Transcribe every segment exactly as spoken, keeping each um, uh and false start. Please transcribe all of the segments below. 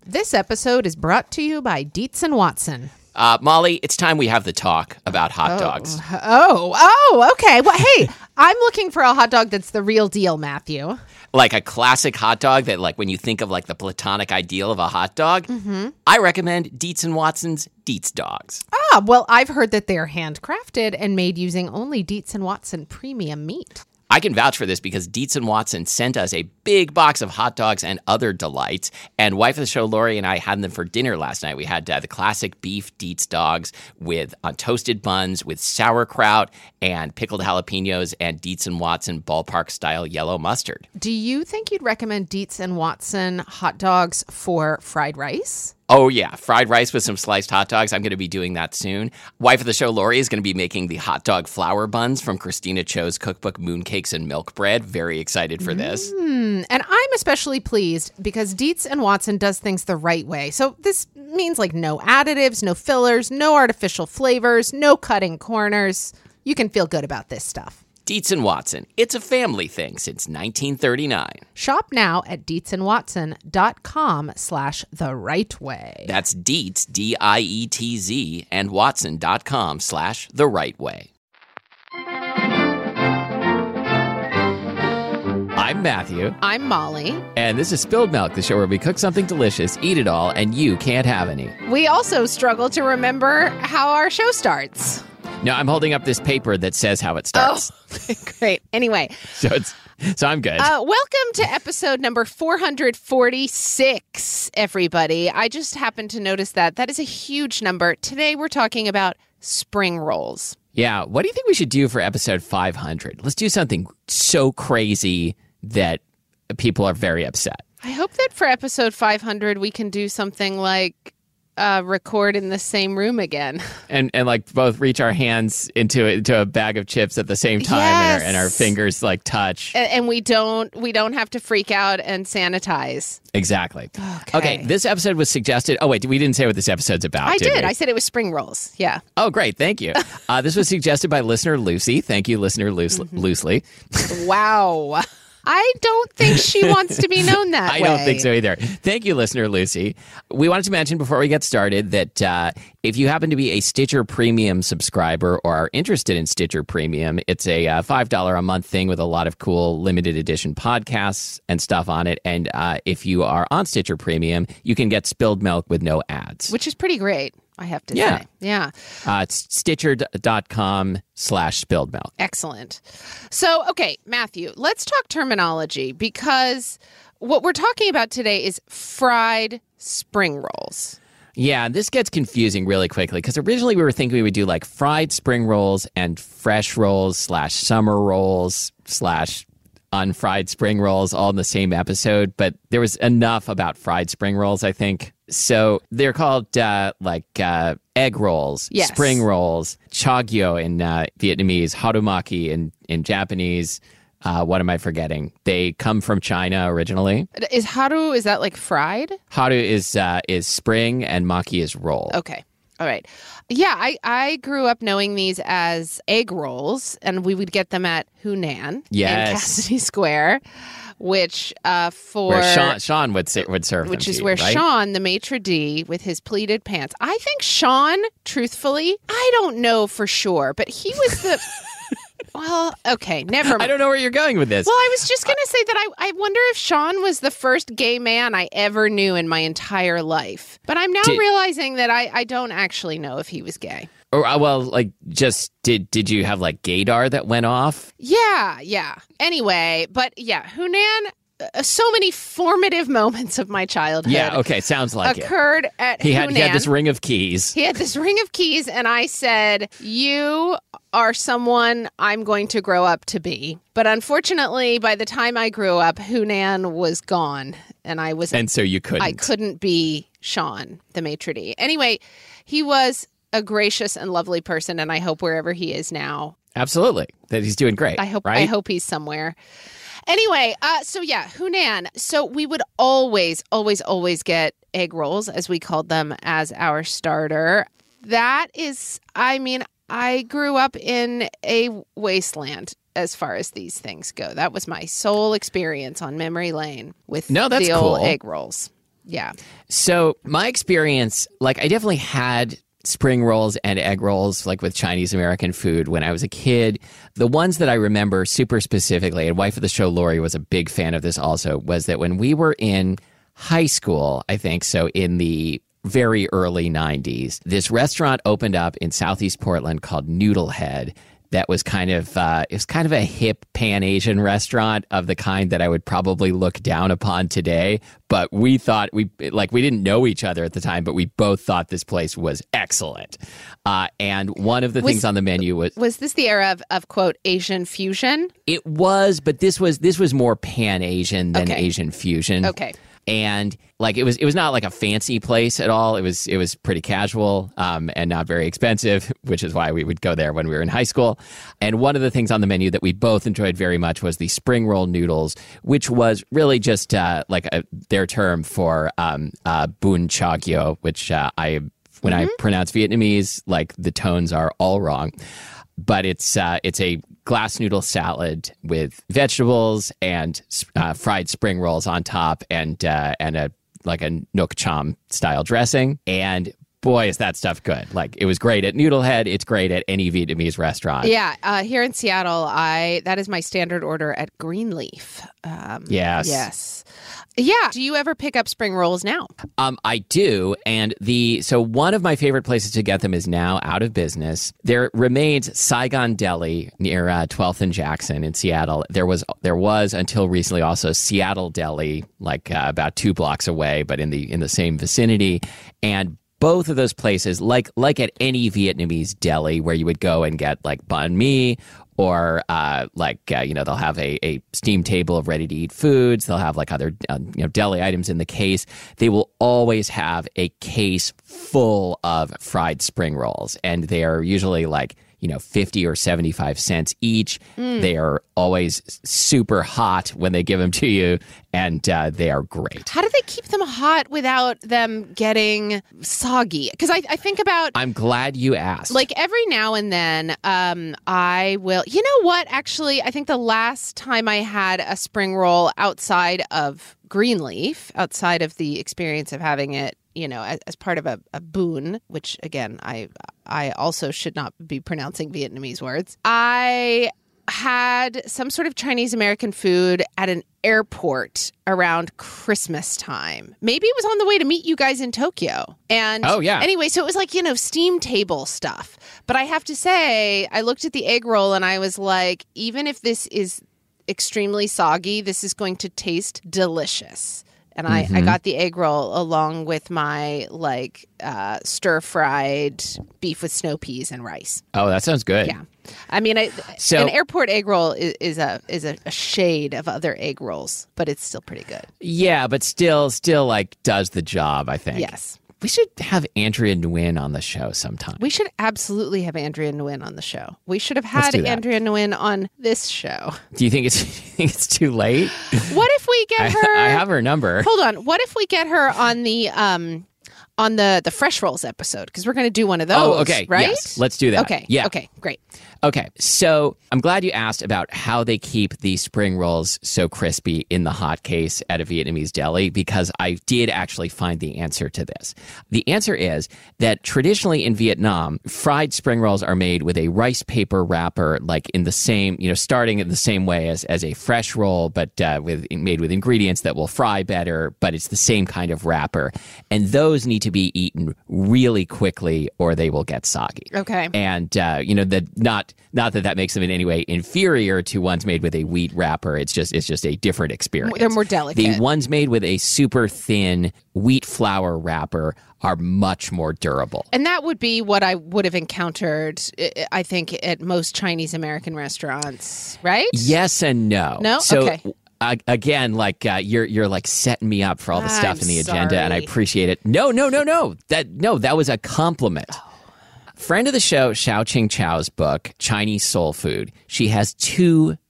This episode is brought to you by Dietz and Watson. Uh, Molly, it's time we have the talk about hot oh. dogs. Oh, oh, okay. Well, hey, I'm looking for a hot dog that's the real deal, Matthew. Like a classic hot dog that, like, when you think of, like, the platonic ideal of a hot dog, mm-hmm. I recommend Dietz and Watson's Dietz Dogs. Ah, well, I've heard that they're handcrafted and made using only Dietz and Watson premium meat. I can vouch for this because Dietz and Watson sent us a big box of hot dogs and other delights. And wife of the show, Lori, and I had them for dinner last night. We had uh, the classic beef Dietz dogs with on toasted buns with sauerkraut and pickled jalapenos and Dietz and Watson ballpark-style yellow mustard. Do you think you'd recommend Dietz and Watson hot dogs for fried rice? Oh, yeah. Fried rice with some sliced hot dogs. I'm going to be doing that soon. Wife of the show, Lori, is going to be making the hot dog flour buns from Christina Cho's cookbook, Mooncakes and Milk Bread. Very excited for this. Mm, and I'm especially pleased because Dietz and Watson does things the right way. So this means like no additives, no fillers, no artificial flavors, no cutting corners. You can feel good about this stuff. Dietz and Watson. It's a family thing since nineteen thirty-nine. Shop now at dietzandwatson.com slash the right way. That's Dietz, D I E T Z, and Watson.com slash the right way. I'm Matthew. I'm Molly. And this is Spilled Milk, the show where we cook something delicious, eat it all, and you can't have any. We also struggle to remember how our show starts. No, I'm holding up this paper that says how it starts. Oh, great. Anyway. So it's so I'm good. Uh, welcome to episode number four hundred forty-six, everybody. I just happened to notice that. That is a huge number. Today we're talking about spring rolls. Yeah. What do you think we should do for episode five hundred? Let's do something so crazy that people are very upset. I hope that for episode five hundred we can do something like Uh, record in the same room again. And and like both reach our hands into into a bag of chips at the same time, yes. and, our, and our fingers like touch. And, and we don't we don't have to freak out and sanitize. Exactly. Okay. Okay, this episode was suggested. Oh, wait, we didn't say what this episode's about. I did. did. We? I said it was spring rolls. Yeah. Oh, great. Thank you. Uh, this was suggested by listener Lucy. Thank you, listener Loose, mm-hmm. Loosely. Wow. I don't think she wants to be known that I way. I don't think so either. Thank you, listener Lucy. We wanted to mention before we get started that uh, if you happen to be a Stitcher Premium subscriber or are interested in Stitcher Premium, it's a uh, five dollars a month thing with a lot of cool limited edition podcasts and stuff on it. And uh, if you are on Stitcher Premium, you can get Spilled Milk with no ads. Which is pretty great, I have to yeah. say. Yeah. Uh, it's stitcher.com slash spilled milk. Excellent. So, okay, Matthew, let's talk terminology because what we're talking about today is fried spring rolls. Yeah, this gets confusing really quickly because originally we were thinking we would do like fried spring rolls and fresh rolls slash summer rolls slash unfried spring rolls all in the same episode, but there was enough about fried spring rolls, I think. So they're called uh, like uh, egg rolls, yes. spring rolls, chagyo in uh, Vietnamese, harumaki in, in Japanese. Uh, what am I forgetting? They come from China originally. Is haru, is that like fried? Haru is uh, is spring and maki is roll. Okay. All right. Yeah, I, I grew up knowing these as egg rolls, and we would get them at Hunan yes. in Cassidy Square, which uh, for... Where Sean, Sean would, sit, would serve Which them is to where you, right? Sean, the maitre d' with his pleated pants. I think Sean, truthfully, I don't know for sure, but he was the... Well, okay, never mind. I don't know where you're going with this. Well, I was just going to say that I, I wonder if Sean was the first gay man I ever knew in my entire life. But I'm now Did, realizing that I, I don't actually know if he was gay. Or, uh, well, like, just, did did you have, like, gaydar that went off? Yeah, yeah. Anyway, but yeah, Hunan... Uh, so many formative moments of my childhood. Yeah, okay, sounds like occurred it. at he had, Hunan. He had this ring of keys. He had this ring of keys, and I said, you are someone I'm going to grow up to be. But unfortunately, by the time I grew up, Hunan was gone, and I was... And so you couldn't. I couldn't be Sean, the maitre d'. Anyway, he was a gracious and lovely person, and I hope wherever he is now... Absolutely. That he's doing great, I hope. right? I hope he's somewhere. Anyway, uh, so yeah, Hunan. So we would always, always, always get egg rolls, as we called them, as our starter. That is, I mean, I grew up in a wasteland as far as these things go. That was my sole experience on memory lane with no, that's the old cool. egg rolls. Yeah. So my experience, like I definitely had spring rolls and egg rolls, like with Chinese American food when I was a kid. The ones that I remember super specifically, and wife of the show Lori was a big fan of this also, was that when we were in high school, I think, so in the very early nineties, this restaurant opened up in Southeast Portland called Noodlehead. That was kind of uh, it was kind of a hip Pan-Asian restaurant of the kind that I would probably look down upon today. But we thought we like we didn't know each other at the time, but we both thought this place was excellent. Uh, and one of the Was- things on the menu was Was this the era of, of quote, Asian fusion? it was, but this was this was more Pan-Asian than Okay. Asian fusion. Okay. And like it was, it was not like a fancy place at all. It was, it was pretty casual um, and not very expensive, which is why we would go there when we were in high school. And one of the things on the menu that we both enjoyed very much was the spring roll noodles, which was really just uh, like a, their term for um, uh, bun cha gyo, which uh, I, when I pronounce Vietnamese, like the tones are all wrong. But it's uh, it's a glass noodle salad with vegetables and uh, fried spring rolls on top, and uh, and a like a nook cham style dressing. And boy, is that stuff good! Like it was great at Noodlehead. It's great at any Vietnamese restaurant. Yeah, uh, here in Seattle, I that is my standard order at Greenleaf. Um, Yes. Yes. Yeah. Do you ever pick up spring rolls now? Um, I do, and the so one of my favorite places to get them is now out of business. There remains Saigon Deli near uh, twelfth and Jackson in Seattle. There was there was until recently also Seattle Deli, like uh, about two blocks away, but in the in the same vicinity. And both of those places, like like at any Vietnamese deli, where you would go and get like banh mi. Or uh, like, uh, you know, they'll have a, a steam table of ready-to-eat foods. They'll have like other, uh, you know, deli items in the case. They will always have a case full of fried spring rolls. And they are usually like, you know, fifty or seventy-five cents each. Mm. They are always super hot when they give them to you. And uh, they are great. How do they keep them hot without them getting soggy? Because I, I think about... I'm glad you asked. Like every now and then, um, I will... You know what? Actually, I think the last time I had a spring roll outside of Greenleaf, outside of the experience of having it, you know, as, as part of a, a boon, which again, I I also should not be pronouncing Vietnamese words. I had some sort of Chinese American food at an airport around Christmas time. Maybe it was on the way to meet you guys in Tokyo. And oh, yeah. Anyway, so it was like, you know, steam table stuff. But I have to say, I looked at the egg roll and I was like, even if this is extremely soggy, this is going to taste delicious. And I, mm-hmm. I got the egg roll along with my like uh, stir fried beef with snow peas and rice. Oh, that sounds good. Yeah, I mean, I, so, an airport egg roll is, is a is a, a shade of other egg rolls, but it's still pretty good. Yeah, but still, still like does the job. I think. Yes. We should have Andrea Nguyen on the show sometime. We should absolutely have Andrea Nguyen on the show. We should have had Andrea Nguyen on this show. Do you think it's, do you think it's too late? What if we get her? I, I have her number. Hold on. What if we get her on the um on the the Fresh Rolls episode? Because we're going to do one of those. Oh, okay. Right? Yes. Let's do that. Okay. Yeah. Okay. Great. Okay, so I'm glad you asked about how they keep the spring rolls so crispy in the hot case at a Vietnamese deli, because I did actually find the answer to this. The answer is that traditionally in Vietnam, fried spring rolls are made with a rice paper wrapper, like in the same, you know, starting in the same way as, as a fresh roll, but uh, with made with ingredients that will fry better, but it's the same kind of wrapper. And those need to be eaten really quickly or they will get soggy. Okay. And, uh, you know, the not Not that that makes them in any way inferior to ones made with a wheat wrapper. It's just it's just a different experience. They're more delicate. The ones made with a super thin wheat flour wrapper are much more durable. And that would be what I would have encountered, I think, at most Chinese American restaurants, right? Yes and no. No? So, okay. Uh, again, like uh, you're you're like setting me up for all the I'm stuff in the agenda, sorry. and I appreciate it. No, no, no, no. That no, that was a compliment. Oh. Friend of the show, Xiao Qing Chow's book, Chinese Soul Food, she has two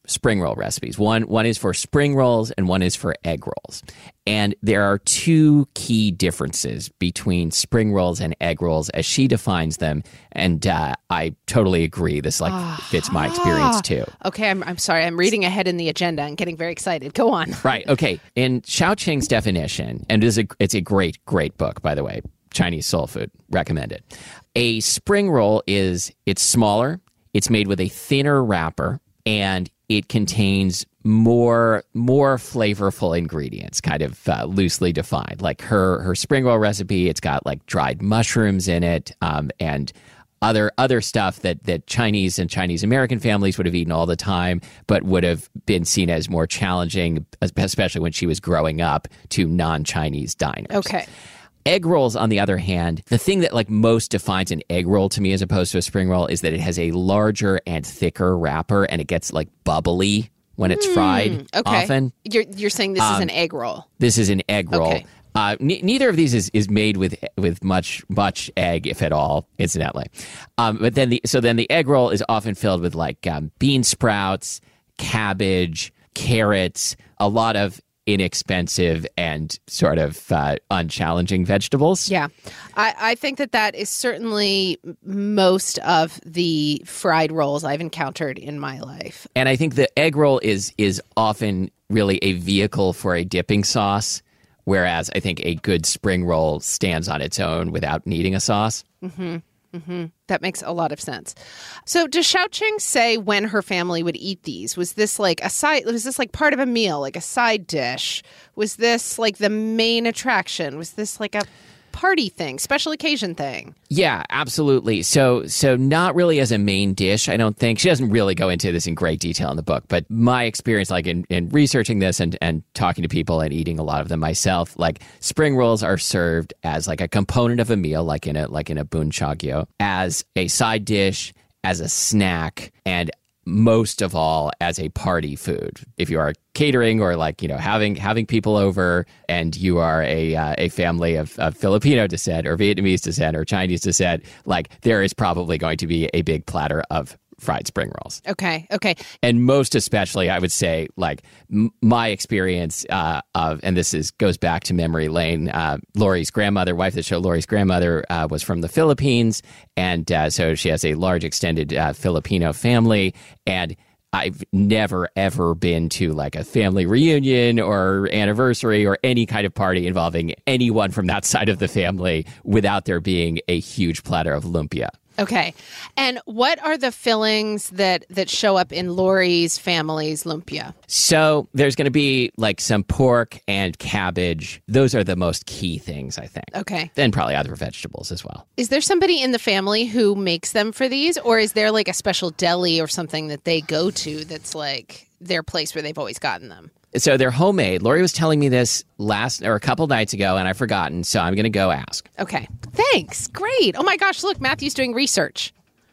spring roll recipes. One one is for spring rolls and one is for egg rolls. And there are two key differences between spring rolls and egg rolls as she defines them. And uh, I totally agree. This like fits my experience too. Okay, I'm, I'm sorry. I'm reading ahead in the agenda and getting very excited. Go on. Right. Okay. In Shaoqing's definition, and it is a, it's a great, great book, by the way, Chinese Soul Food, recommend it. A spring roll is, it's smaller, it's made with a thinner wrapper, and it contains more more flavorful ingredients, kind of uh, loosely defined. Like her her spring roll recipe, it's got like dried mushrooms in it, um, and other other stuff that that Chinese and Chinese American families would have eaten all the time, but would have been seen as more challenging, especially when she was growing up, to non-Chinese diners. Okay. Egg rolls, on the other hand, the thing that like most defines an egg roll to me as opposed to a spring roll is that it has a larger and thicker wrapper, and it gets like bubbly when it's fried. Mm, okay. Often, You're you're saying this Um, is an egg roll. this is an egg roll. Okay. Uh, ne- neither of these is, is made with with much much egg, if at all, incidentally. Um, but then the so then the egg roll is often filled with like um, bean sprouts, cabbage, carrots, a lot of inexpensive and sort of uh, unchallenging vegetables. Yeah. I, I think that that is certainly most of the fried rolls I've encountered in my life. And I think the egg roll is is often really a vehicle for a dipping sauce, whereas I think a good spring roll stands on its own without needing a sauce. Mm-hmm. Mm-hmm. That makes a lot of sense. So does Shaoqing say when her family would eat these? Was this like a side, was this like part of a meal, like a side dish? Was this like the main attraction? Was this like a party thing, special occasion thing? Yeah, absolutely. So so not really as a main dish, I don't think. She doesn't really go into this in great detail in the book, but my experience like in, in researching this and, and talking to people and eating a lot of them myself, like spring rolls are served as like a component of a meal, like in a like in a bunchagyo, as a side dish, as a snack, and most of all as a party food. If you are catering or like, you know, having having people over and you are a uh, a family of, of Filipino descent or Vietnamese descent or Chinese descent, like there is probably going to be a big platter of fried spring rolls. Okay, okay. And most especially, I would say, like m- my experience uh, of, and this is goes back to memory lane. Uh, Lori's grandmother, wife of the show, Lori's grandmother uh, was from the Philippines, and uh, so she has a large extended uh, Filipino family. And I've never ever been to like a family reunion or anniversary or any kind of party involving anyone from that side of the family without there being a huge platter of lumpia. Okay. And what are the fillings that, that show up in Lori's family's lumpia? So there's going to be like some pork and cabbage. Those are the most key things, I think. Okay. Then probably other vegetables as well. Is there somebody in the family who makes them for these? Or is there like a special deli or something that they go to that's like their place where they've always gotten them? So they're homemade. Lori was telling me this last or a couple nights ago, and I've forgotten. So I'm going to go ask. Okay. Thanks. Great. Oh my gosh, look, Matthew's doing research.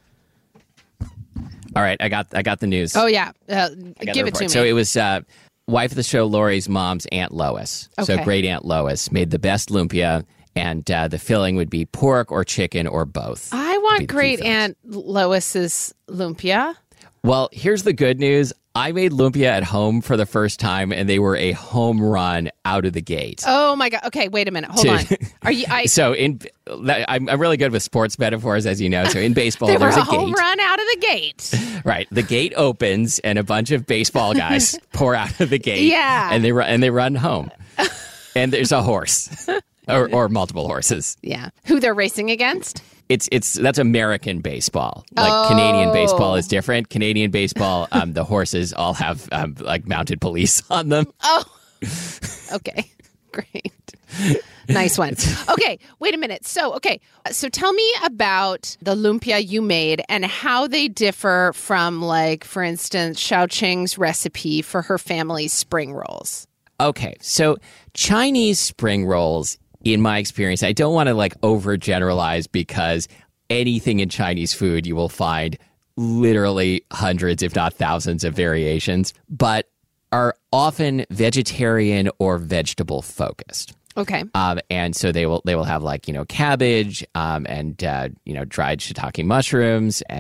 All right, I got I got the news. Oh yeah, uh, I got give the it to me. report. So it was uh, wife of the show, Lori's mom's Aunt Lois. So Okay. great Aunt Lois made the best lumpia, and uh, the filling would be pork or chicken or both. I Would be want the key great fillings. Aunt Lois's lumpia. Well, here's the good news. I made lumpia at home for the first time, and they were a home run out of the gate. Oh my god. Okay, wait a minute. Hold on. Are you? I. So in, I'm, I'm really good with sports metaphors, as you know. So in baseball, They were there's a a home gate. run out of the gate. Right, the gate opens, and a bunch of baseball guys pour out of the gate. Yeah. and they run and they run home. And there's a horse, or, or multiple horses. Yeah. Who they're racing against? It's it's that's American baseball. Like Oh. Canadian baseball is different. Canadian baseball, um, the horses all have um, like mounted police on them. Oh. Okay. Great. Nice one. Okay, wait a minute. So, okay. So tell me about the lumpia you made and how they differ from, like, for instance, Shaoqing's recipe for her family's spring rolls. Okay, so Chinese spring rolls, in my experience, I don't want to like overgeneralize because anything in Chinese food you will find literally hundreds, if not thousands, of variations, but are often vegetarian or vegetable focused. Okay. Um, and so they will they will have like, you know, cabbage um, and, uh, you know, dried shiitake mushrooms and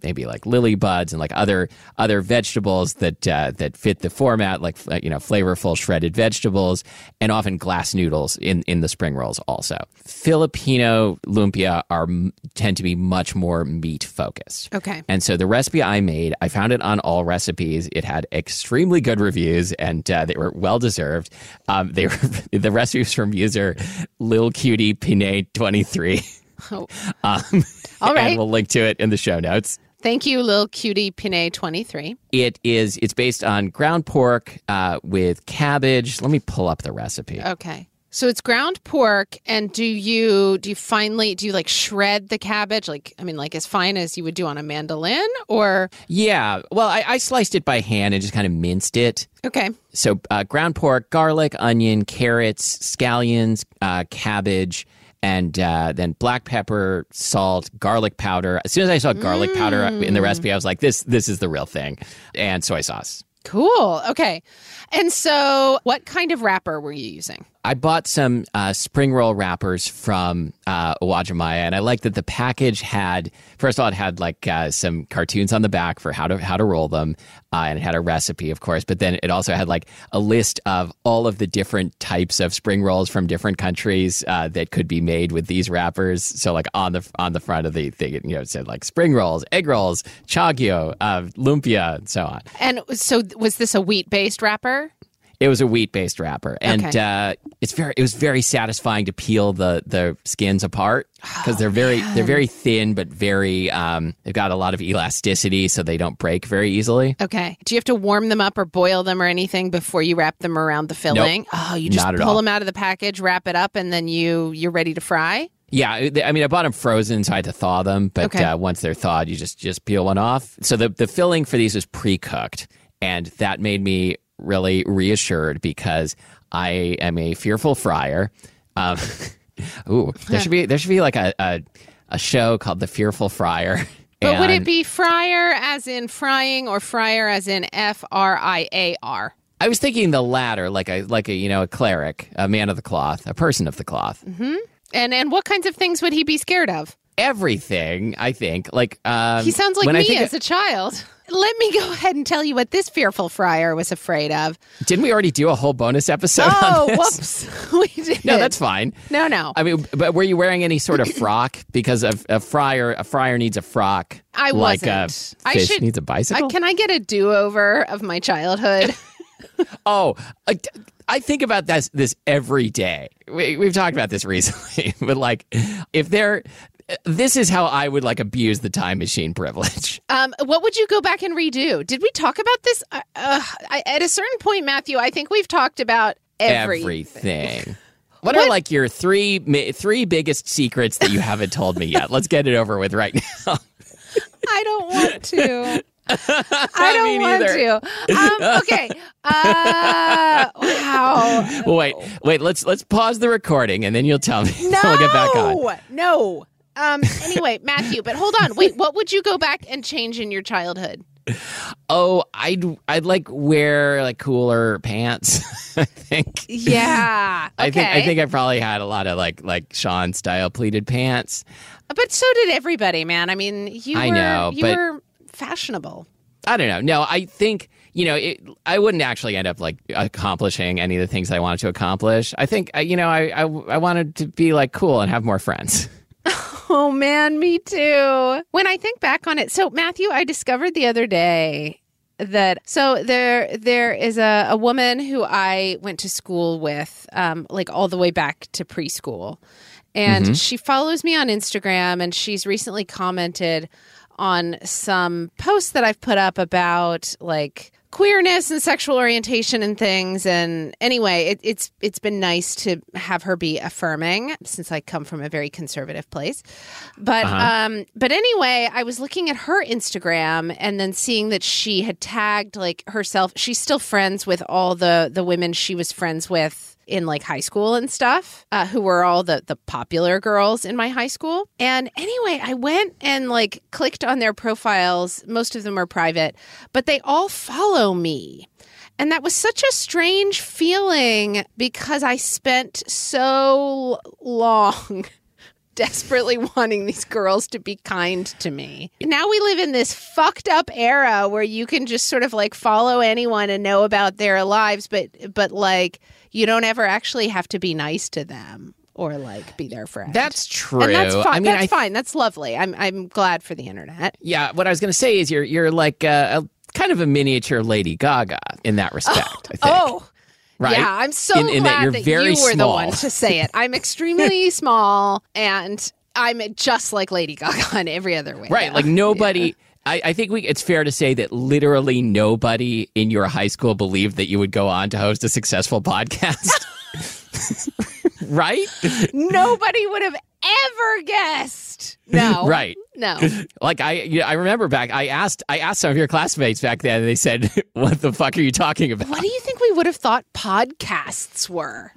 maybe like lily buds and like other other vegetables that uh, that fit the format, like you know flavorful shredded vegetables, and often glass noodles in, in the spring rolls also. Filipino lumpia are tend to be much more meat focused. Okay. And so the recipe I made, I found it on All Recipes. It had extremely good reviews, and uh, they were well deserved. Um, they were the recipes from user Lil Cutie Pinay twenty-three. Oh. Um, All right. And we'll link to it in the show notes. Thank you, Lil Cutie Pinay twenty-three. It is. It's based on ground pork uh, with cabbage. Let me pull up the recipe. Okay. So it's ground pork, and do you do you finely do you like shred the cabbage? Like I mean, like as fine as you would do on a mandolin, or Yeah. Well, I, I sliced it by hand and just kind of minced it. okay, So uh, ground pork, garlic, onion, carrots, scallions, uh, cabbage, and uh, then black pepper, salt, garlic powder. As soon as I saw garlic mm. powder in the recipe, I was like, "This, this is the real thing," and soy sauce. Cool. Okay, and so what kind of wrapper were you using? I bought some uh, spring roll wrappers from uh, Uwajimaya, and I liked that the package had, first of all, it had like uh, some cartoons on the back for how to how to roll them, uh, and it had a recipe, of course, but then it also had like a list of all of the different types of spring rolls from different countries uh, that could be made with these wrappers. So like on the on the front of the thing, you know, it said like spring rolls, egg rolls, chagyo, uh, lumpia, and so on. And so was this a wheat-based wrapper? It was a wheat-based wrapper, and okay. uh, it's very. It was very satisfying to peel the, the skins apart because oh, they're very man. they're very thin, but very. Um, they've got a lot of elasticity, so they don't break very easily. Okay. Do you have to warm them up or boil them or anything before you wrap them around the filling? Nope, oh, you just not at pull all. them out of the package, wrap it up, and then you you're ready to fry. Yeah, I mean, I bought them frozen, so I had to thaw them. But okay. uh, once they're thawed, you just just peel one off. So the the filling for these was pre-cooked, and that made me really reassured because I am a fearful fryer. Um, ooh, there should be there should be like a, a a show called The Fearful Fryer. But and would it be fryer as in frying or fryer as in F R I A R? I was thinking the latter, like a like a you know a cleric, a man of the cloth, a person of the cloth. Mm-hmm. And and what kinds of things would he be scared of? Everything, I think. Like um, he sounds like when me I think as a child. Let me go ahead and tell you what this fearful fryer was afraid of. Didn't we already do a whole bonus episode oh, on this? whoops. We did. No, that's fine. No, no. I mean, but were you wearing any sort of frock? Because a, a fryer a fryer needs a frock. I like wasn't. a fish I should, needs a bicycle. I, can I get a do-over of my childhood? oh, I, I think about this, this every day. We, we've talked about this recently. But like, if there... This is how I would like abuse the time machine privilege. Um, what would you go back and redo? Did we talk about this? Uh, uh, I, at a certain point, Matthew, I think we've talked about everything. Everything. What, what are like your three three biggest secrets that you haven't told me yet? Let's get it over with right now. I don't want to. I don't Me want neither. to. Um, okay. Uh, wow. Well, wait, wait. Let's let's pause the recording, and then you'll tell me. No, we'll get back on. No. Um. Anyway, Matthew, but hold on. Wait. What would you go back and change in your childhood? Oh, I'd I'd like wear like cooler pants. I think. Yeah. Okay. I think I think I probably had a lot of like like Sean style pleated pants. But so did everybody, man. I mean, you I were know, you but were fashionable. I don't know. No, I think, you know, it, I wouldn't actually end up like accomplishing any of the things I wanted to accomplish. I think, you know, I, I, I wanted to be like cool and have more friends. Oh, man, me too. When I think back on it. So, Matthew, I discovered the other day that so there there is a, a woman who I went to school with, um, like all the way back to preschool. And mm-hmm. she follows me on Instagram, and she's recently commented on some posts that I've put up about like queerness and sexual orientation and things. And anyway, it, it's it's been nice to have her be affirming since I come from a very conservative place. But uh-huh. um, but anyway, I was looking at her Instagram and then seeing that she had tagged like herself. She's still friends with all the the women she was friends with in like high school and stuff, uh, who were all the, the popular girls in my high school. And anyway, I went and like clicked on their profiles. Most of them are private, but they all follow me. And that was such a strange feeling because I spent so long desperately wanting these girls to be kind to me. Now we live in this fucked up era where you can just sort of like follow anyone and know about their lives, but but like you don't ever actually have to be nice to them or like be their friend. That's true. And that's fine. I mean, that's I, fine. That's lovely. I'm I'm glad for the internet. Yeah, what I was going to say is you're you're like a, a kind of a miniature Lady Gaga in that respect, Oh, I think. oh. Right? Yeah, I'm so in, in glad that, you're that very you were small. the one to say it. I'm extremely small, and I'm just like Lady Gaga in every other way. Right, though. like nobody... Yeah. I, I think we, it's fair to say that literally nobody in your high school believed that you would go on to host a successful podcast. Right? Nobody would have ever guessed. No. Right. No. Like I, you know, I remember back. I asked, I asked some of your classmates back then, and they said, "What the fuck are you talking about?" What do you think we would have thought podcasts were?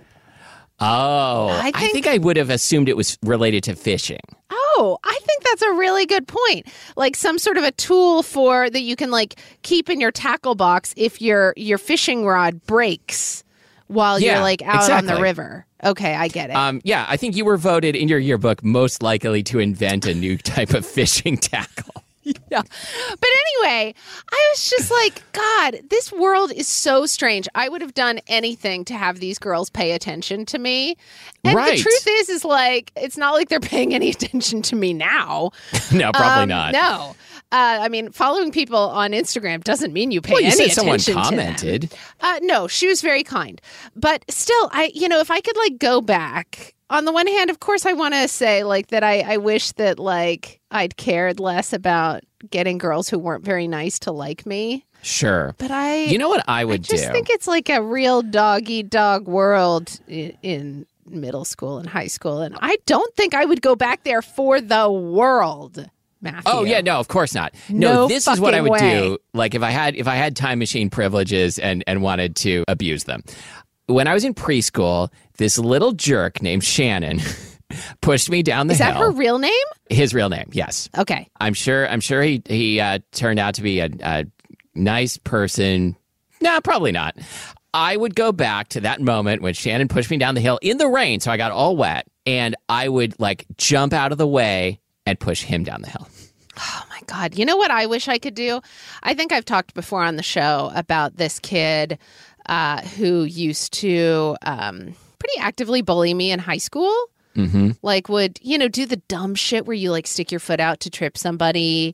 Oh, I I think- think I would have assumed it was related to fishing. Oh, I think that's a really good point. Like some sort of a tool for that you can like keep in your tackle box if your your fishing rod breaks while Yeah, you're like out on the exactly. river. Okay, I get it. Um, yeah, I think you were voted in your yearbook most likely to invent a new type of fishing tackle. Yeah. But anyway, I was just like, God, this world is so strange. I would have done anything to have these girls pay attention to me. And Right. the truth is, is like, it's not like they're paying any attention to me now. No, probably Um, not. No. Uh, I mean, following people on Instagram doesn't mean you pay Well, you any said someone attention to them. commented. Uh, no, she was very kind. But still, I, you know, if I could like go back, on the one hand, of course, I want to say like that I, I wish that like I'd cared less about getting girls who weren't very nice to like me. Sure. But I, You know what I would I just do? think it's like a real dog eat dog world in, in middle school and high school. And I don't think I would go back there for the world. Matthew. Oh yeah, no, of course not. No, No this is what I fucking would way. do. Like if I had if I had time machine privileges and and wanted to abuse them. When I was in preschool, this little jerk named Shannon pushed me down the Is hill. that her real name? His real name, yes. Okay. I'm sure. I'm sure he he uh, turned out to be a, a nice person. No, probably not. I would go back to that moment when Shannon pushed me down the hill in the rain, so I got all wet, and I would like jump out of the way and push him down the hill. Oh my God. You know what I wish I could do? I think I've talked before on the show about this kid uh, who used to um, pretty actively bully me in high school. Mm-hmm. Like would, you know, do the dumb shit where you like stick your foot out to trip somebody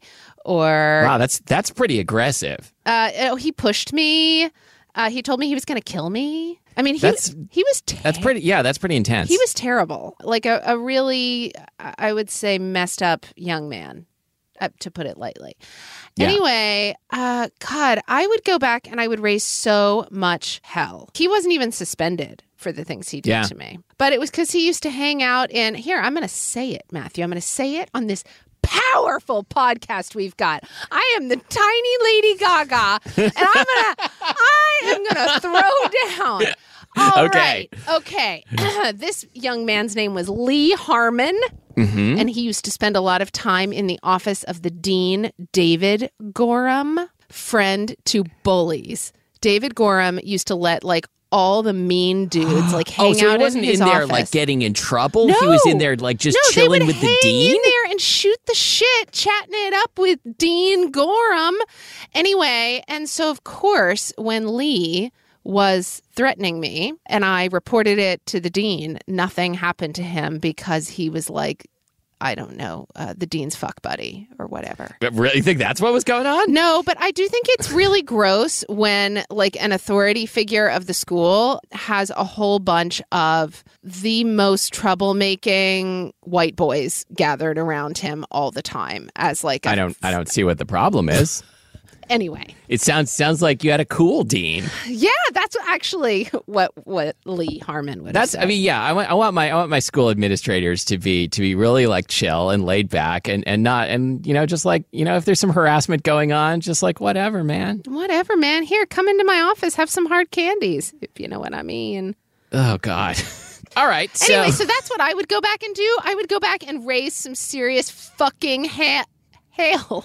or Wow, that's that's pretty aggressive. uh, oh, he pushed me. Uh, he told me he was going to kill me. I mean, he, That's- he was ter- That's pretty. Yeah, that's pretty intense. He was terrible. Like a, a really, I would say, messed up young man, uh, to put it lightly. Yeah. Anyway, uh, God, I would go back and I would raise so much hell. He wasn't even suspended for the things he did Yeah. to me. But it was because he used to hang out in, here, I'm going to say it, Matthew. I'm going to say it on this powerful podcast we've got. I am the tiny Lady Gaga, and I'm going to, I am going to throw down. All Okay. right. Okay. This young man's name was Lee Harmon, Mm-hmm. and he used to spend a lot of time in the office of the dean, David Gorham, friend to bullies. David Gorham used to let like all the mean dudes like hang oh, so out he wasn't in his in there office. like getting in trouble. No. He was in there like just no, chilling they would with the hang dean. in there and shoot the shit, chatting it up with Dean Gorham. Anyway, and so of course, when Lee was threatening me and I reported it to the dean, nothing happened to him because he was like, I don't know, uh, the dean's fuck buddy or whatever. But really think that's what was going on? No, but I do think it's really gross when like an authority figure of the school has a whole bunch of the most troublemaking white boys gathered around him all the time as like I I don't. I don't see what the problem is. Anyway, It sounds sounds like you had a cool dean. yeah, that's actually what what Lee Harmon would That's. have I said. mean, yeah. I want. I want my. I want my school administrators to be to be really like chill and laid back and and not and you know just like you know if there's some harassment going on, just like whatever, man. Whatever, man. Here, come into my office, have some hard candies, if you know what I mean. Oh God. All right. So, Anyway, so that's what I would go back and do. I would go back and raise some serious fucking ha- hail.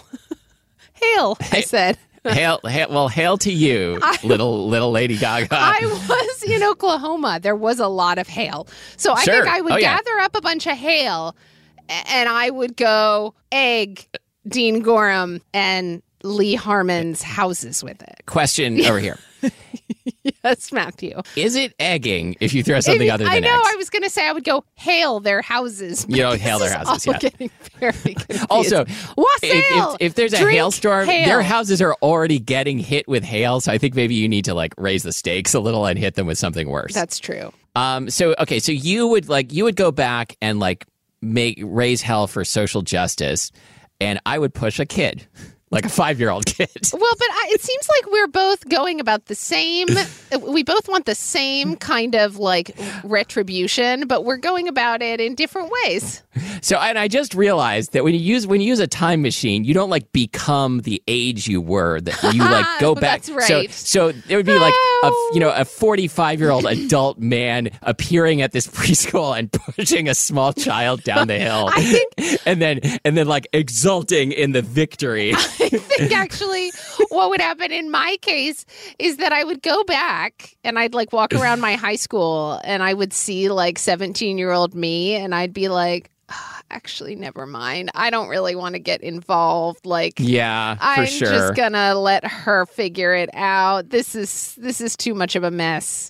Hail, I said. hail, hail. Well, hail to you, I- little little Lady Gaga. I was in Oklahoma. There was a lot of hail. So I Sure. think I would Oh, yeah. gather up a bunch of hail and I would go egg Dean Gorham and Lee Harmon's houses with it. Question over here. Yes, Matthew. Is it egging if you throw something If- other than I know. eggs? I was going to say I would go hail their houses. You don't but hail this their is houses, all yeah. getting very confused. Also, Wassail, if, if, if there's a drink hailstorm, hail. their houses are already getting hit with hail. So I think maybe you need to like raise the stakes a little and hit them with something worse. That's true. Um. So okay. So you would like you would go back and like make raise hell for social justice, and I would push a kid. Like a five-year-old kid. Well, but I, it seems like we're both going about the same. We both want the same kind of like retribution, but we're going about it in different ways. So, and I just realized that when you use when you use a time machine, you don't like become the age you were. That you like go back. That's right. So, so it would be like a you know a forty-five-year-old adult man appearing at this preschool and pushing a small child down the hill. I think, and then and then like exulting in the victory. I think actually what would happen in my case is that I would go back and I'd like walk around my high school and I would see like seventeen-year-old me and I'd be like, oh, actually, never mind. I don't really want to get involved. Like, Yeah, for I'm sure. just gonna let her figure it out. This is this is too much of a mess.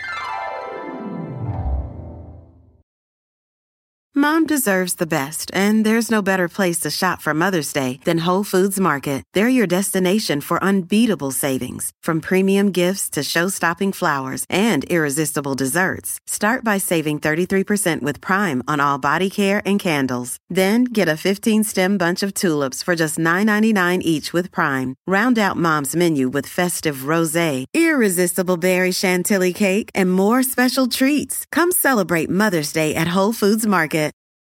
Mom deserves the best, and there's no better place to shop for Mother's Day than Whole Foods Market. They're your destination for unbeatable savings, from premium gifts to show-stopping flowers and irresistible desserts. Start by saving thirty-three percent with Prime on all body care and candles. Then get a fifteen-stem bunch of tulips for just nine ninety-nine each with Prime. Round out Mom's menu with festive rosé, irresistible berry chantilly cake, and more special treats. Come celebrate Mother's Day at Whole Foods Market.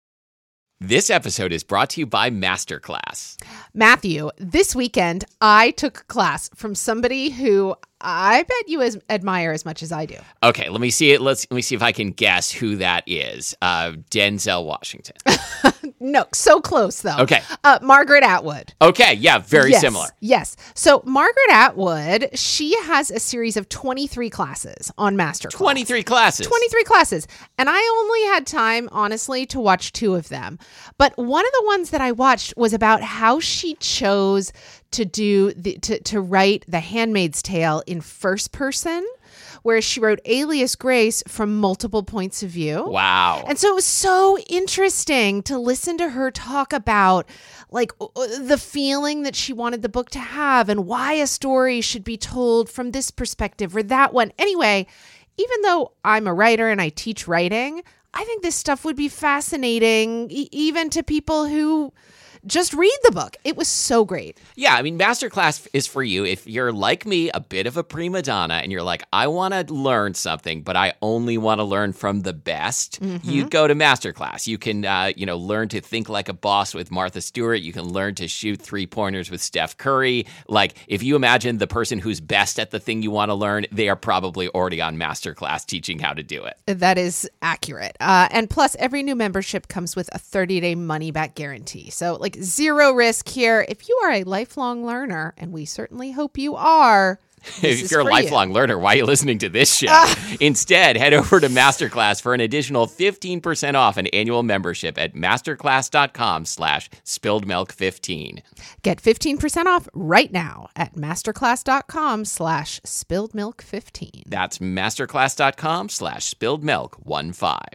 This episode is brought to you by Masterclass. Matthew, this weekend I took a class from somebody who I bet you as, admire as much as I do. Okay, let me see it. Let's let me see if I can guess who that is. Uh, Denzel Washington. No, so close though. Okay. Uh, Margaret Atwood. Okay, yeah, very yes, similar. Yes. So Margaret Atwood, she has a series of twenty-three classes on Masterclass. twenty-three classes. twenty-three classes. And I only had time, honestly, to watch two of them. But one of the ones that I watched was about how she chose to do the to, to write The Handmaid's Tale in first person, where she wrote Alias Grace from multiple points of view. Wow. And so it was so interesting to listen to her talk about like the feeling that she wanted the book to have and why a story should be told from this perspective or that one. Anyway, even though I'm a writer and I teach writing, I think this stuff would be fascinating e- even to people who just read the book. It was so great. Yeah, I mean, Masterclass is for you if you're like me, a bit of a prima donna, and you're like, I want to learn something, but I only want to learn from the best. Mm-hmm. You go to Masterclass. You can, uh, you know, learn to think like a boss with Martha Stewart. You can learn to shoot three pointers with Steph Curry. Like, if you imagine the person who's best at the thing you want to learn, they are probably already on Masterclass teaching how to do it. That is accurate. Uh, and plus, every new membership comes with a thirty-day money-back guarantee. So, like, zero risk here. If you are a lifelong learner, and we certainly hope you are, this If is you're a for lifelong you. learner, why are you listening to this show? Instead, head over to Masterclass for an additional fifteen percent off an annual membership at masterclass.com slash spilled milk 15. Get fifteen percent off right now at masterclass.com slash spilled milk 15. That's masterclass.com slash spilled milk 15.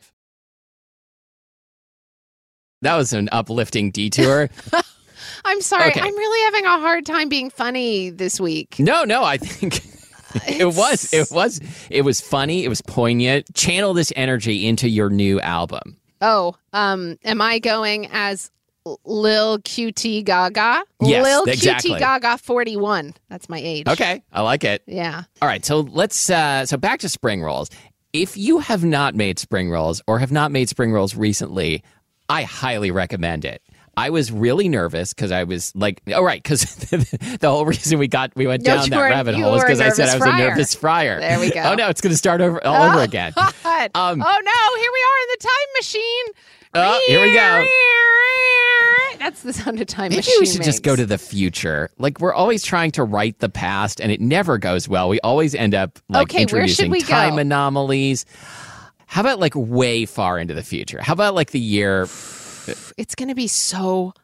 That was an uplifting detour. I'm sorry. Okay. I'm really having a hard time being funny this week. No, no, I think it was, it was, it was funny. It was poignant. Channel this energy into your new album. Oh, um, am I going as Lil Q T Gaga? Yes, Lil exactly. Q T Gaga forty-one. That's my age. Okay, I like it. Yeah. All right, so let's, uh, so back to spring rolls. If you have not made spring rolls or have not made spring rolls recently, I highly recommend it. I was really nervous because I was like, oh, right, because the whole reason we got we went No, down you that were- rabbit you hole was were a because I said I nervous was fryer. a nervous fryer. There we go. Oh, no, it's going to start over all over again. God. Um, oh, no. Here we are in the time machine. Oh, here we go. That's the sound of time Maybe machine we should just makes. go to the future. Like, we're always trying to write the past, and it never goes well. We always end up, like, Okay, where should introducing we time go? anomalies. How about, like, way far into the future? How about, like, the year it's going to be so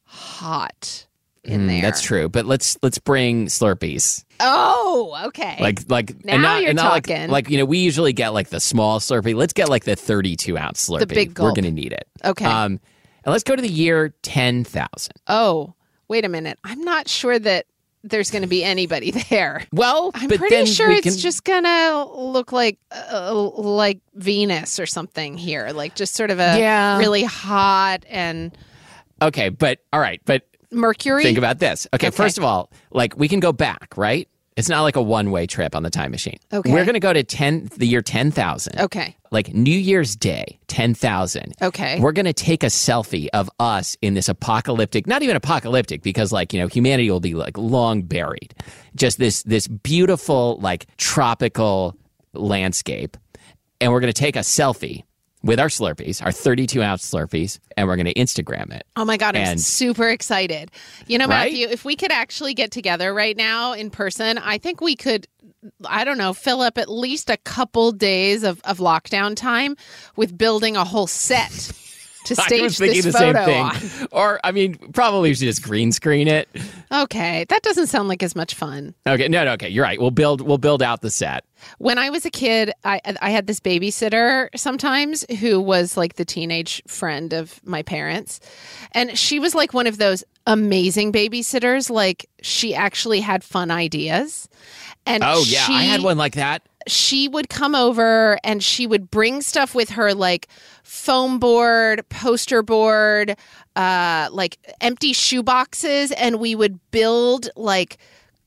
hot in Mm, there. that's true. But let's let's bring Slurpees. Oh, okay. Like like Now and not, you're and not like, talking. like you know we usually get like the small Slurpee. Let's get like the thirty-two ounce Slurpee. big We're gulp. going to need it. Okay. Um, and let's go to the year ten thousand. Oh, wait a minute. I'm not sure that there's going to be anybody there. Well, I'm but pretty then sure we it's can, just going to look like uh, like Venus or something here. Like just sort of a Yeah. really hot and okay. But all right, but Mercury. think about this. Okay, Okay. first of all, like we can go back, right? It's not like a one-way trip on the time machine. Okay. We're going to go to ten, the year ten thousand. Okay. Like New Year's Day, ten thousand. Okay. We're going to take a selfie of us in this apocalyptic, not even apocalyptic, because like, you know, humanity will be like long buried. Just this this beautiful, like tropical landscape. And we're going to take a selfie with our Slurpees, our thirty-two ounce Slurpees, and we're going to Instagram it. Oh my God, I'm And- super excited. You know, Right? Matthew, if we could actually get together right now in person, I think we could, I don't know, fill up at least a couple days of, of lockdown time with building a whole set to stage I was thinking this the same photo thing. on. Or, I mean, probably we should just green screen it. Okay, that doesn't sound like as much fun. Okay, no, no, okay, you're right. We'll build, we'll build out the set. When I was a kid, I I had this babysitter sometimes who was like the teenage friend of my parents. And she was like one of those amazing babysitters. Like she actually had fun ideas. And Oh yeah, she, I had one like that. She would come over and she would bring stuff with her like foam board, poster board, uh, like empty shoe boxes. And we would build like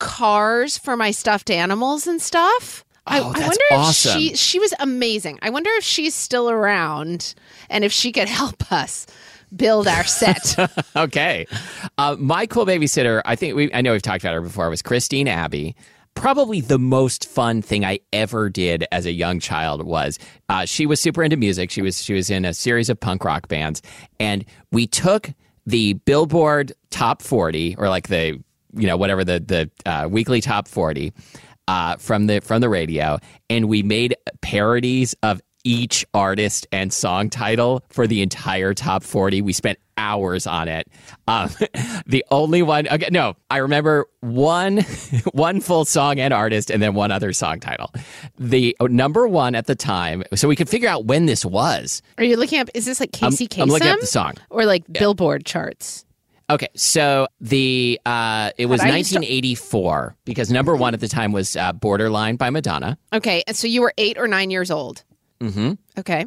cars for my stuffed animals and stuff. I, Oh, I that's wonder awesome. if she she was amazing. I wonder if she's still around and if she could help us build our set. Okay. Uh, my cool babysitter, I think we I know we've talked about her before, was Christine Abbey. Probably the most fun thing I ever did as a young child was uh, she was super into music. She was she was in a series of punk rock bands, and we took the Billboard Top forty, or like the you know whatever the the uh, weekly Top forty uh, from the from the radio, and we made parodies of each artist and song title for the entire Top forty. We spent hours on it. Um, the only one, okay, no, I remember one, one full song and artist, and then one other song title. The number one at the time, so we could figure out when this was. Are you looking up? Is this like I'm, Casey Kasem? I'm looking up the song. Or like Billboard charts? Okay, so the uh, it was God, I used to- nineteen eighty-four because number one at the time was uh, "Borderline" by Madonna. Okay, and so you were eight or nine years old. Mm-hmm. Okay.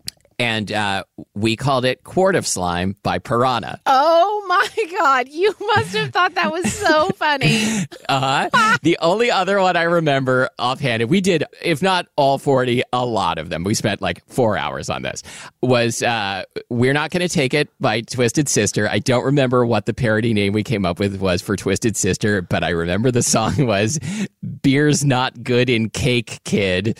And uh, we called it "Quart of Slime" by Piranha. Oh my God, you must have thought that was so funny. Uh-huh. The only other one I remember offhanded, we did, if not all forty, a lot of them. We spent like four hours on this, was uh, We're Not Gonna Take It by Twisted Sister. I don't remember what the parody name we came up with was for Twisted Sister, but I remember the song was Beer's Not Good in Cake, Kid.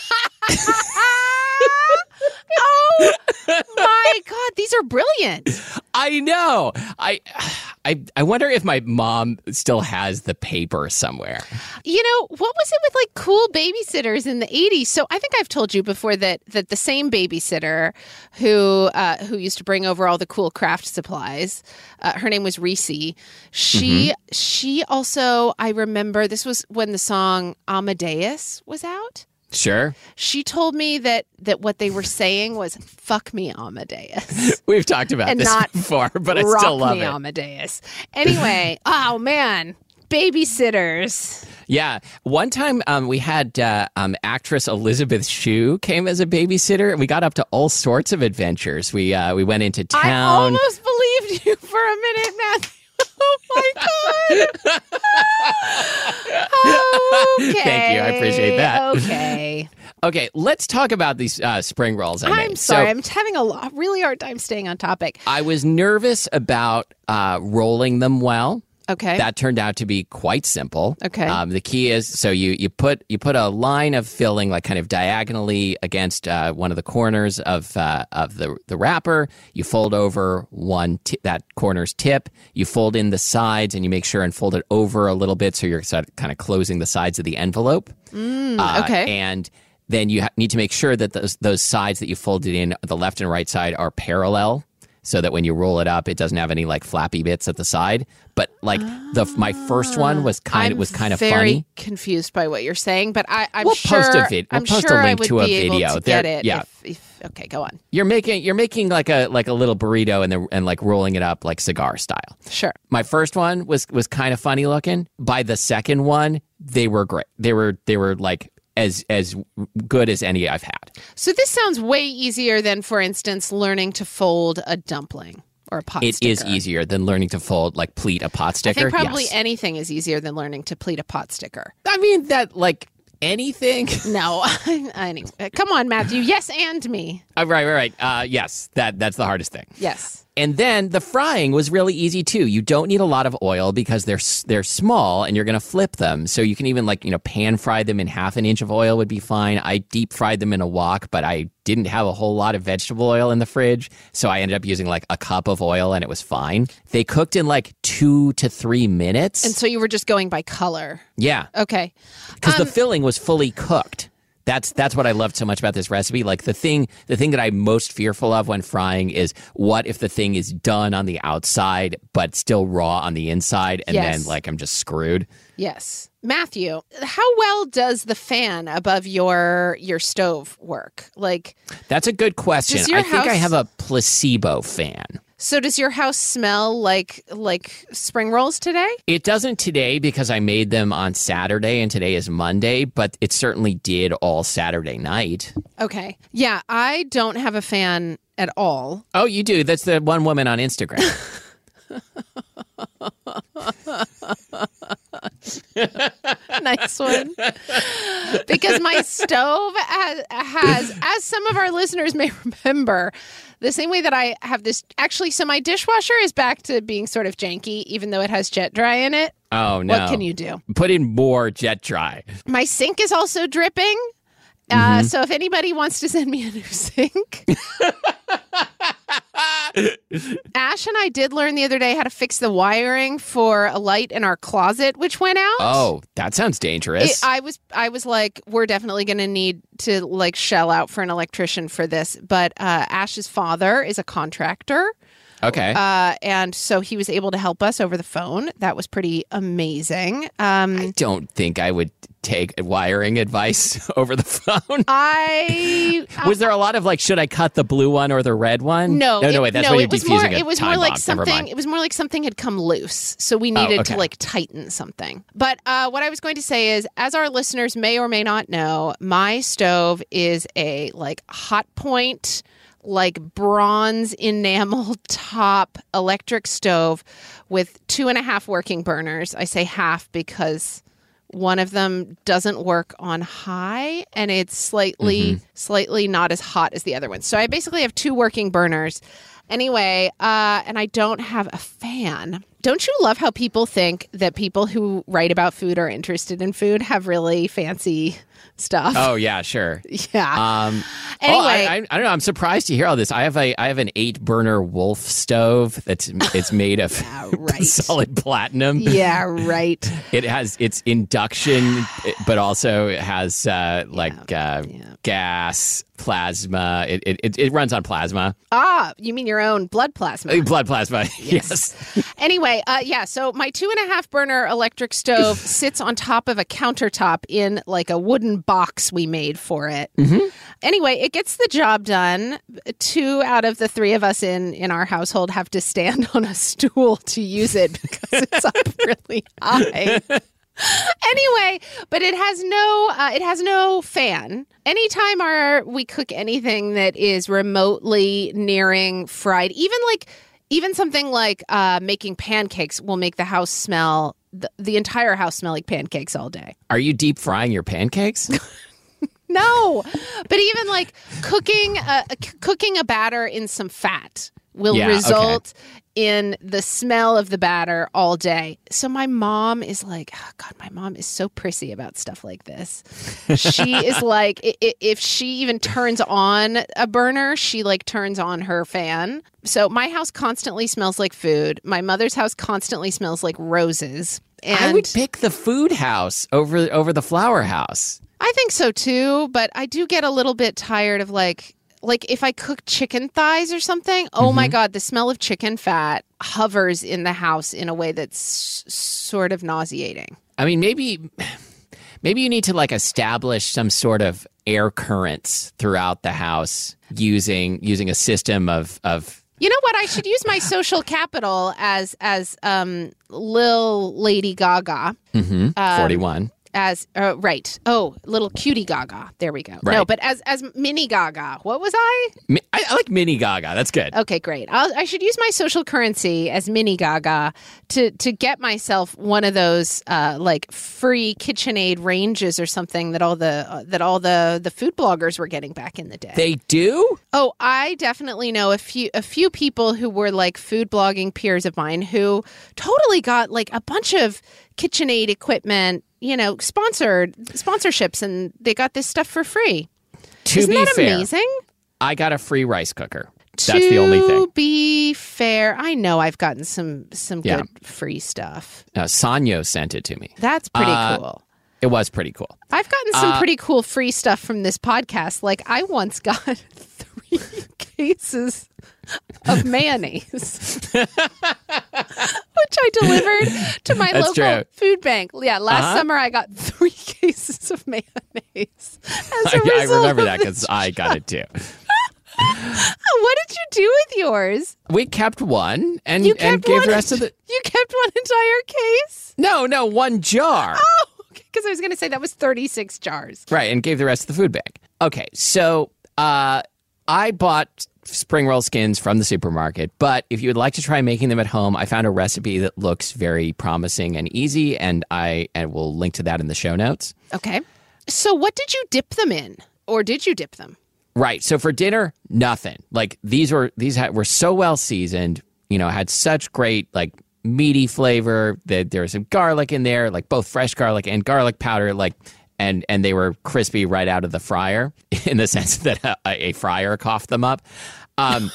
Oh my God, these are brilliant. I know. I, I I wonder if my mom still has the paper somewhere. You know, what was it with like cool babysitters in the eighties? So I think I've told you before that that the same babysitter who uh, who used to bring over all the cool craft supplies, uh, her name was Reese. She Mm-hmm. she also, I remember, this was when the song Amadeus was out. Sure. She told me that that what they were saying was "fuck me, Amadeus." We've talked about And this not before, but I Rock still love me, it. Amadeus. Anyway, oh man, babysitters. Yeah. One time um, we had uh, um, actress Elizabeth Shue came as a babysitter. We got up to all sorts of adventures. We uh, we went into I town. almost believed you for a minute, Matthew. Oh my God. Okay. Thank you. I appreciate that. Okay. Okay, let's talk about these uh, spring rolls I made. I'm sorry. So I'm having a lo- really hard time staying on topic. I was nervous about uh, rolling them well. Okay. That turned out to be quite simple. Okay. Um, the key is so you you put you put a line of filling like kind of diagonally against uh, one of the corners of uh, of the the wrapper. You fold over one t- that corner's tip. You fold in the sides and you make sure and fold it over a little bit so you're sort of kind of closing the sides of the envelope. Mm, Uh, okay. And then you ha- need to make sure that those those sides that you folded in, the left and right side, are parallel. so that when you roll it up, it doesn't have any like flappy bits at the side. But like the my first one was kind I'm was kind of very funny. confused by what you're saying, but I, I'm We'll sure post a vid- we'll I'm post a sure I link would to a be able video. to There- get it. yeah. If, if, okay, go on. You're making you're making like a like a little burrito and the, and like rolling it up like cigar style. Sure. My first one was was kind of funny looking. By the second one, they were great. They were they were like as as good as any I've had. So this sounds way easier than, for instance, learning to fold a dumpling or a pot It sticker. is easier than learning to fold like pleat a pot I sticker. think probably Yes. anything is easier than learning to pleat a pot sticker. I mean that like anything. No, anyway, come on, Matthew. Yes, and me. Uh, right, right, right. Uh, yes, that that's the hardest thing. Yes. And then the frying was really easy too. You don't need a lot of oil because they're s- they're small and you're going to flip them. So you can even like, you know, pan fry them in half an inch of oil would be fine. I deep fried them in a wok, but I didn't have a whole lot of vegetable oil in the fridge. So I ended up using like a cup of oil and it was fine. They cooked in like two to three minutes. And so you were just going by color. yeah, Okay. because Um, the filling was fully cooked. That's that's what I loved so much about this recipe. Like the thing, the thing that I'm most fearful of when frying is what if the thing is done on the outside but still raw on the inside, and Yes. then like I'm just screwed. Yes. Matthew, how well does the fan above your your stove work? Like, That's a good question. Does your I think I house- have a placebo fan. so does your house smell like like spring rolls today? It doesn't today because I made them on Saturday and today is Monday, but it certainly did all Saturday night. Okay. Yeah, I don't have a fan at all. Oh, you do? That's the one woman on Instagram. Nice one. Because my stove has, has, as some of our listeners may remember, the same way that I have this. Actually, so my dishwasher is back to being sort of janky, even though it has jet dry in it. Oh no! What can you do? Put in more jet dry. My sink is also dripping. Uh, so if anybody wants to send me a new sink. Ash and I did learn the other day how to fix the wiring for a light in our closet, which went out. Oh, that sounds dangerous. It, I was I was like, we're definitely going to need to like shell out for an electrician for this. But uh, Ash's father is a contractor. okay. Uh, and so he was able to help us over the phone. That was pretty amazing. Um, I don't think I would take wiring advice over the phone. I Was there a lot of like, should I cut the blue one or the red one? No, no, no. it- Wait, that's no, why you're it was more. defusing a It was time more like bomb. Never something. mind. It was more like something had come loose, so we needed okay. to like tighten something. But uh, what I was going to say is, as our listeners may or may not know, my stove is a like hot point, like bronze enamel top electric stove with two and a half working burners. I say half because one of them doesn't work on high and it's slightly Mm-hmm. slightly not as hot as the other one. So I basically have two working burners. Anyway, uh, and I don't have a fan. Don't you love how people think that people who write about food or are interested in food have really fancy stuff? Oh yeah, sure. Yeah. Um, Anyway. oh, I, I, I don't know. I'm surprised to hear all this. I have a I have an eight burner Wolf stove that's it's made of Yeah, right. solid platinum. Yeah, right. It has it's induction, but also it has uh, like uh, yeah. gas, plasma. It, it it it runs on plasma, Ah, you mean your own blood plasma? Uh, blood plasma. Yes. Anyway, uh, yeah, so my two and a half burner electric stove sits on top of a countertop in like a wooden box we made for it. Mm-hmm. Anyway, it gets the job done. Two out of the three of us in, in our household have to stand on a stool to use it because it's up really high. Anyway, but it has no uh, it has no fan. Anytime our we cook anything that is remotely nearing fried, even like even something like uh, making pancakes will make the house smell the, the entire house smell like pancakes all day. Are you deep frying your pancakes? No, but even like cooking a, c- cooking a batter in some fat will Yeah, okay. result in the smell of the batter all day. So my mom is like, oh God, my mom is so prissy about stuff like this. She is like, i- i- if she even turns on a burner, she like turns on her fan. So my house constantly smells like food. My mother's house constantly smells like roses. And I would pick the food house over over the flower house. I think so too, but I do get a little bit tired of like like if I cook chicken thighs or something, oh Mm-hmm. my God, the smell of chicken fat hovers in the house in a way that's s- sort of nauseating. I mean, maybe maybe you need to like establish some sort of air currents throughout the house using using a system of of You know what? I should use my social capital as as um, Lil Lady Gaga. mhm, forty-one. As uh, right. Oh, little cutie Gaga. There we go. No, Right. but as as mini Gaga. What was I? Mi- I, I like Mini Gaga. That's good. Okay, great. I'll, I should use my social currency as mini Gaga to to get myself one of those uh, like free KitchenAid ranges or something that all the uh, that all the the food bloggers were getting back in the day. They do? Oh, I definitely know a few a few people who were like food blogging peers of mine who totally got like a bunch of KitchenAid equipment, you know, sponsored sponsorships, and they got this stuff for free. To Isn't be that fair, amazing? I got a free rice cooker. That's to the only thing. be fair, I know I've gotten some some Yeah. good free stuff. Uh, Sanyo sent it to me. That's pretty Uh, cool. It was pretty cool. I've gotten some uh, pretty cool free stuff from this podcast. Like I once got three cases of mayonnaise, which I delivered to my That's local true. food bank. Yeah, last Uh-huh. summer I got three cases of mayonnaise. As a I, I result remember of that because this I got it too. What did you do with yours? We kept one and, You and kept gave one. the rest of the. You kept one entire case. No, no, one jar. Oh, because I was going to say that was thirty-six jars. Right, and gave the rest of the food bank. Okay, so uh, I bought spring roll skins from the supermarket, but if you would like to try making them at home, I found a recipe that looks very promising and easy, and I and will link to that in the show notes. Okay. So what did you dip them in? Or did you dip them? Right. So for dinner, nothing. Like these were these had, were so well seasoned. You know, had such great like meaty flavor. That there was some garlic in there, like both fresh garlic and garlic powder. Like and and they were crispy right out of the fryer, in the sense that a, a fryer coughed them up. Um,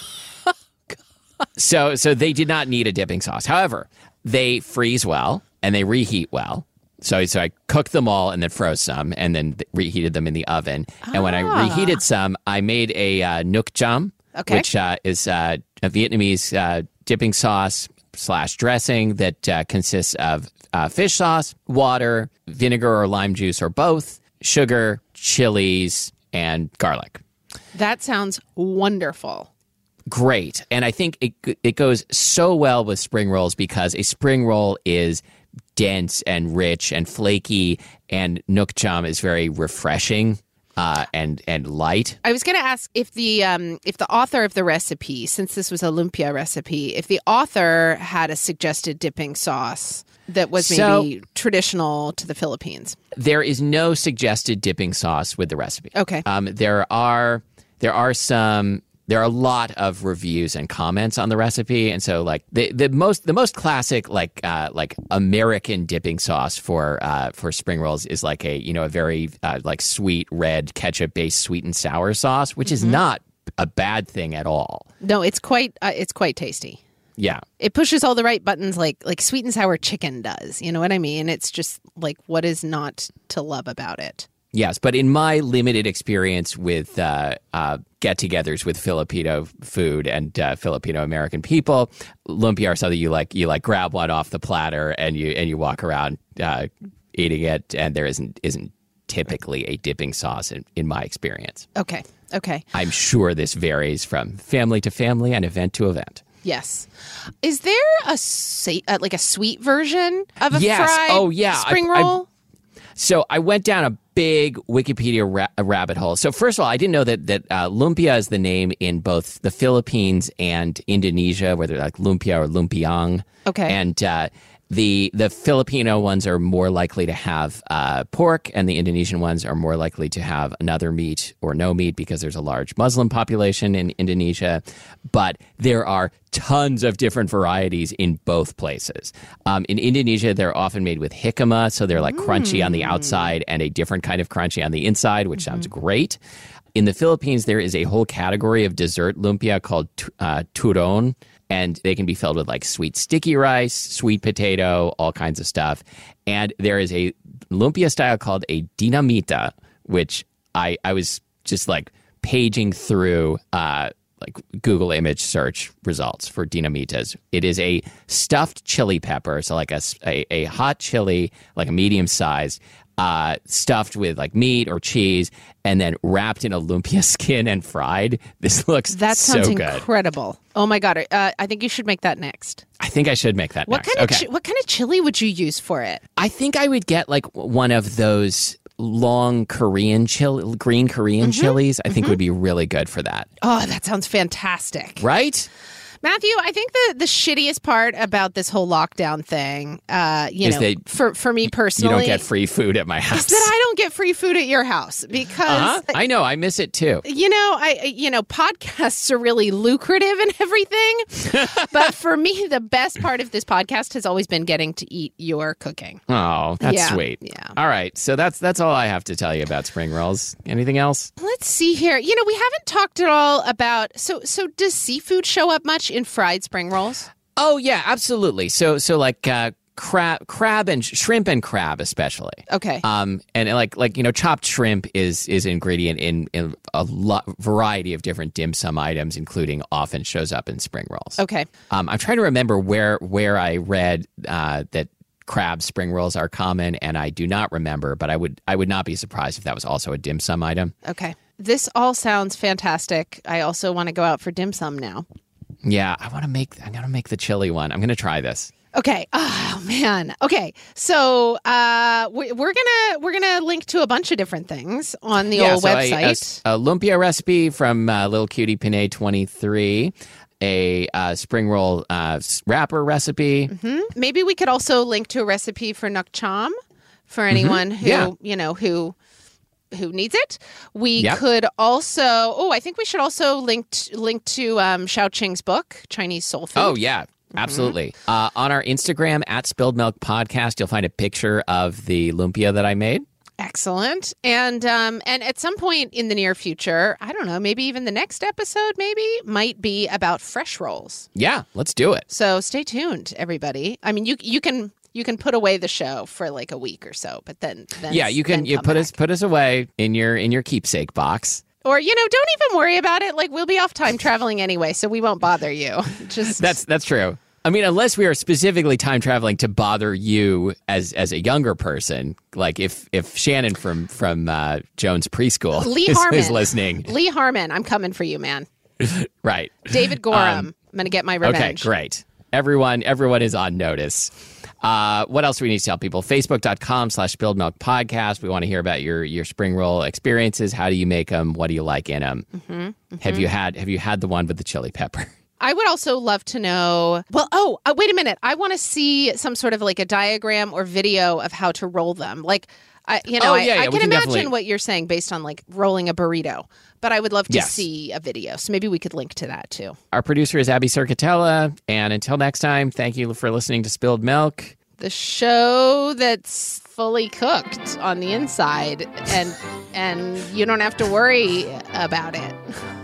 so so they did not need a dipping sauce. However, they freeze well and they reheat well. So, so I cooked them all and then froze some and then th- reheated them in the oven. And when I Ah. reheated some, I made a uh, nuoc cham, Okay. which uh, is uh, a Vietnamese uh, dipping sauce slash dressing that uh, consists of uh, fish sauce, water, vinegar or lime juice or both, sugar, chilies, and garlic. That sounds wonderful. Great. And I think it it goes so well with spring rolls because a spring roll is dense and rich and flaky, and nuoc cham is very refreshing uh, and and light. I was going to ask if the um, if the author of the recipe, since this was a lumpia recipe, if the author had a suggested dipping sauce that was maybe So- traditional to the Philippines. There is no suggested dipping sauce with the recipe. Okay. Um, there are there are some. There are a lot of reviews and comments on the recipe, and so like the the most the most classic like uh, like American dipping sauce for uh, for spring rolls is like a you know a very uh, like sweet red ketchup based sweet and sour sauce, which is not a bad thing at all. No, it's quite uh, it's quite tasty. Yeah, It pushes all the right buttons like like sweet and sour chicken does. You know what I mean? It's just like what is not to love about it? yes, but in my limited experience with uh, uh, get-togethers with Filipino food and uh, Filipino American people, lumpia are something you like. You like grab one off the platter and you and you walk around uh, eating it, and there isn't isn't typically a dipping sauce in, in my experience. Okay. Okay. I'm sure this varies from family to family and event to event. Yes. Is there a sa- uh, like a sweet version of a Yes. fried Oh, yeah. spring I- I- roll? So I went down a big Wikipedia ra- rabbit hole. So first of all, I didn't know that that uh, lumpia is the name in both the Philippines and Indonesia, whether like lumpia or lumpiang. Okay. And uh, the the Filipino ones are more likely to have uh, pork, and the Indonesian ones are more likely to have another meat or no meat because there's a large Muslim population in Indonesia. But there are tons of different varieties in both places. Um, in Indonesia, they're often made with jicama, so they're like crunchy on the outside and a different kind of crunchy on the inside, which sounds great. In the Philippines, there is a whole category of dessert lumpia called uh, turon, and they can be filled with like sweet sticky rice, sweet potato, all kinds of stuff. And there is a lumpia style called a dinamita, which I, I was just like paging through uh, like Google image search results for dinamitas. It is a stuffed chili pepper, so like a, a, a hot chili, like a medium sized, uh, stuffed with like meat or cheese, and then wrapped in a lumpia skin and fried. This looks that sounds so good. Incredible. Oh my God. Uh, I think you should make that next. I think I should make that what next. Kind of okay. chi- what kind of chili would you use for it? I think I would get like one of those long Korean chili, green Korean mm-hmm. chilies. I think mm-hmm. would be really good for that. Oh, that sounds fantastic. Right? Matthew, I think the, the shittiest part about this whole lockdown thing, uh, you is know, that for, for me personally, you don't get free food at my house. Is that I don't get free food at your house because uh-huh. I know I miss it too. You know, I you know podcasts are really lucrative and everything, but for me, the best part of this podcast has always been getting to eat your cooking. Oh, that's yeah, sweet. Yeah. All right, so that's that's all I have to tell you about spring rolls. Anything else? Let's see here. You know, we haven't talked at all about so so does seafood show up much in fried spring rolls? Oh yeah, absolutely. So so like uh, crab, crab and sh- shrimp and crab especially. Okay. Um, and like like you know, chopped shrimp is is an ingredient in, in a lot variety of different dim sum items, including often shows up in spring rolls. Okay. Um, I'm trying to remember where where I read uh, that crab spring rolls are common, and I do not remember, but I would I would not be surprised if that was also a dim sum item. Okay. This all sounds fantastic. I also want to go out for dim sum now. Yeah, I want to make. I'm gonna make the chili one. I'm gonna try this. Okay. Oh man. Okay. So uh, we, we're gonna we're gonna link to a bunch of different things on the yeah, old so website. A, a, a lumpia recipe from uh, Little Cutie Pinay twenty-three. A uh, spring roll uh, wrapper recipe. Mm-hmm. Maybe we could also link to a recipe for nuk cham for anyone mm-hmm. who yeah. you know who. who needs it. We yep. could also, oh, I think we should also link t- link to um, Xiaoqing's book, Chinese Soul Food. Oh, yeah, absolutely. Mm-hmm. Uh, on our Instagram, at Spilled Milk Podcast, you'll find a picture of the lumpia that I made. Excellent. And um, and at some point in the near future, I don't know, maybe even the next episode maybe, might be about fresh rolls. Yeah, let's do it. So stay tuned, everybody. I mean, you you can... You can put away the show for like a week or so, but then, then yeah, you can you put back. us put us away in your in your keepsake box, or you know, don't even worry about it. Like we'll be off time traveling anyway, so we won't bother you. Just that's that's true. I mean, unless we are specifically time traveling to bother you as as a younger person, like if if Shannon from from uh, Jones Preschool Lee is, Harmon is listening, Lee Harmon, I'm coming for you, man. Right, David Gorham, um, I'm gonna get my revenge. Okay, great. Everyone everyone is on notice. Uh, what else do we need to tell people? Facebook.com slash Spilled Milk Podcast. We want to hear about your your spring roll experiences. How do you make them? What do you like in them? Mm-hmm, mm-hmm. Have you had Have you had the one with the chili pepper? I would also love to know, well, oh, uh, wait a minute. I want to see some sort of like a diagram or video of how to roll them. Like, I, you know, oh, yeah, I, yeah, I can, can imagine definitely... what you're saying based on like rolling a burrito, but I would love to yes. see a video. So maybe we could link to that too. Our producer is Abby Circatella. And until next time, thank you for listening to Spilled Milk. The show that's fully cooked on the inside and and you don't have to worry about it.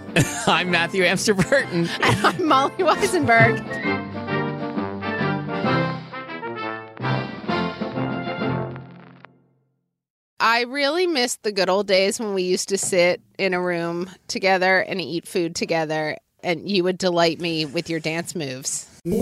I'm Matthew Amster Burton. And I'm Molly Weisenberg. I really miss the good old days when we used to sit in a room together and eat food together, and you would delight me with your dance moves.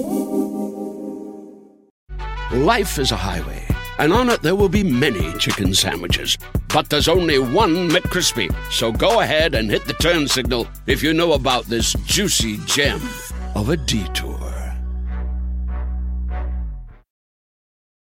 Life is a highway, and on it there will be many chicken sandwiches. But there's only one McCrispy. So go ahead and hit the turn signal if you know about this juicy gem of a detour.